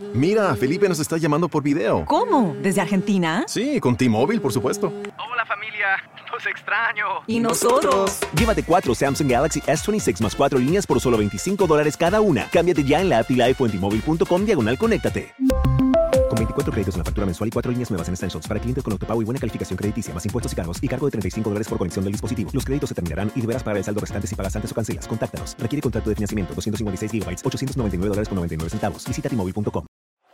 Mira, Felipe nos está llamando por video. ¿Cómo? ¿Desde Argentina? Sí, con T-Mobile, por supuesto. Hola familia, los extraño. ¿Y nosotros? Llévate 4 Samsung Galaxy S26 más 4 líneas por solo $25 cada una. Cámbiate ya en la app T-Life o en T-Mobile.com/conéctate. Con 24 créditos en la factura mensual y 4 líneas nuevas en Essentials para clientes con autopago y buena calificación crediticia, más impuestos y cargos y cargo de $35 por conexión del dispositivo. Los créditos se terminarán y deberás pagar el saldo restante si pagas antes o cancelas. Contáctanos. Requiere contrato de financiamiento. 256 GB, $899.99. Visita T-Mobile.com.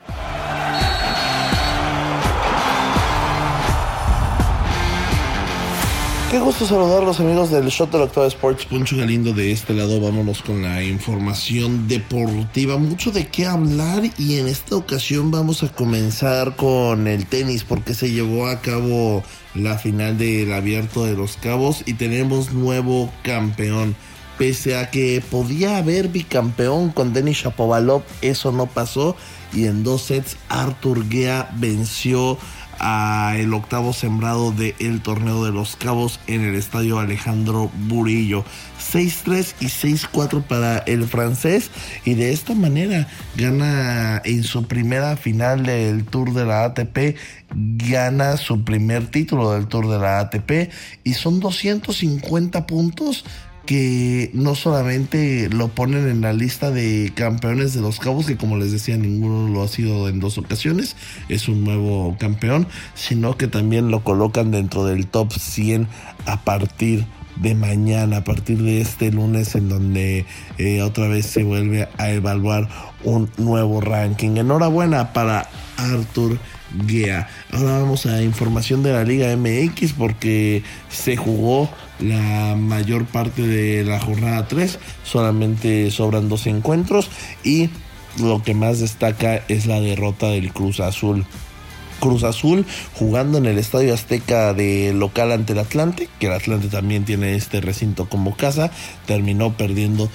Qué gusto saludarlos, amigos del Shot de Octava Sports. Poncho Galindo de este lado. Vámonos con la información deportiva. Mucho de qué hablar, y en esta ocasión vamos a comenzar con el tenis, porque se llevó a cabo la final del Abierto de Los Cabos y tenemos nuevo campeón. Pese a que podía haber bicampeón con Denis Shapovalov, eso no pasó, y en 2 sets Artur Gea venció a el octavo sembrado del torneo de Los Cabos en el estadio Alejandro Burillo. 6-3 y 6-4 para el francés, y de esta manera gana en su primera final del Tour de la ATP, gana su primer título del Tour de la ATP, y son 250 puntos que no solamente lo ponen en la lista de campeones de Los Cabos, que como les decía, ninguno lo ha sido en 2 ocasiones, es un nuevo campeón, sino que también lo colocan dentro del top 100 a partir de mañana, a partir de este lunes, en donde otra vez se vuelve a evaluar un nuevo ranking. Enhorabuena para Artur Gea. Ahora vamos a información de la Liga MX, porque se jugó la mayor parte de la jornada 3, solamente sobran 2 encuentros, y lo que más destaca es la derrota del Cruz Azul. Cruz Azul, jugando en el Estadio Azteca de local ante el Atlante, que el Atlante también tiene este recinto como casa, terminó perdiendo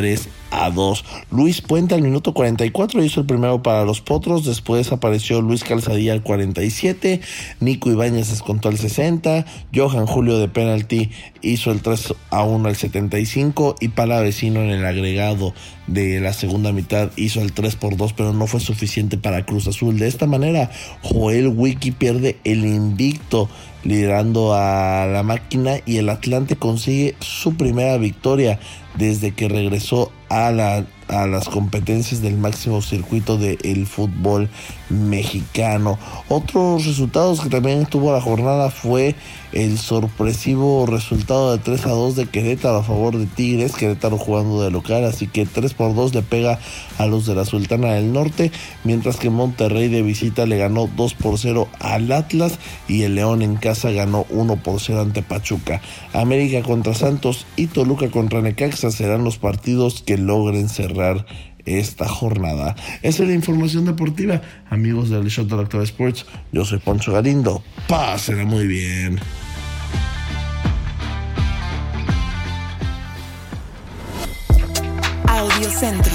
3-2. Luis Puente al minuto 44 hizo el primero para los Potros. Después apareció Luis Calzadilla al 47. Nico Ibáñez descontó al 60. Johan Julio de penalti hizo el 3-1 al 75. Y Palavecino en el agregado de la segunda mitad hizo el 3-2, pero no fue suficiente para Cruz Azul. De esta manera, Joel Wiki pierde el invicto, liderando a la máquina, y el Atlante consigue su primera victoria desde que regresó a las competencias del máximo circuito del fútbol mexicano. Otros resultados que también tuvo la jornada fue el sorpresivo resultado de 3-2 de Querétaro a favor de Tigres. Querétaro jugando de local, así que 3-2 le pega a los de la Sultana del Norte, mientras que Monterrey de visita le ganó 2-0 al Atlas, y el León en casa ganó 1-0 ante Pachuca. América contra Santos y Toluca contra Necaxa serán los partidos que logren cerrar esta jornada. Esa es la información deportiva, amigos del Shot de Octava Sports. Yo soy Poncho Galindo. Pásenla muy bien. Audio Centro.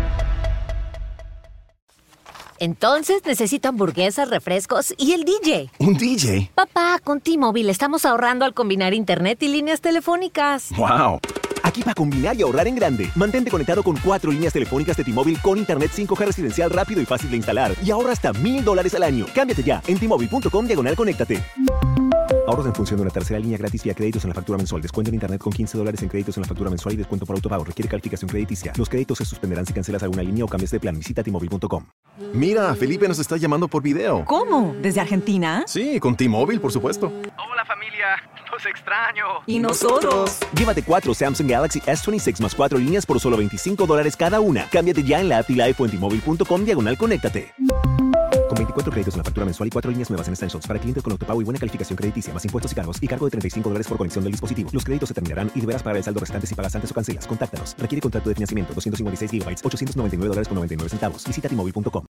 Entonces necesito hamburguesas, refrescos y el DJ. ¿Un DJ? Papá, con T-Mobile estamos ahorrando al combinar internet y líneas telefónicas. ¡Wow! Aquí para combinar y ahorrar en grande. Mantente conectado con 4 líneas telefónicas de T-Mobile con internet 5G residencial rápido y fácil de instalar, y ahorra hasta $1,000 al año. Cámbiate ya en T-Mobile.com/conéctate. Ahorros en función de una tercera línea gratis vía créditos en la factura mensual. Descuento en internet con $15 en créditos en la factura mensual y descuento por autopago. Requiere calificación crediticia. Los créditos se suspenderán si cancelas alguna línea o cambias de plan. Visita T-Mobile.com. Mira, Felipe nos está llamando por video. ¿Cómo? ¿Desde Argentina? Sí, con T-Mobile, por supuesto. Hola familia, los extraño. ¿Y nosotros? Llévate 4 Samsung Galaxy S26 más 4 líneas por solo $25 cada una. Cámbiate ya en la app T-Life o en T-Mobile.com/conéctate. Con 24 créditos en la factura mensual y 4 líneas nuevas en Essentials para clientes con autopago y buena calificación crediticia, más impuestos y cargos y cargo de $35 por conexión del dispositivo. Los créditos se terminarán y deberás pagar el saldo restante si pagas antes o cancelas. Contáctanos. Requiere contrato de financiamiento. 256 GB, $899.99. Visita T-Mobile.com.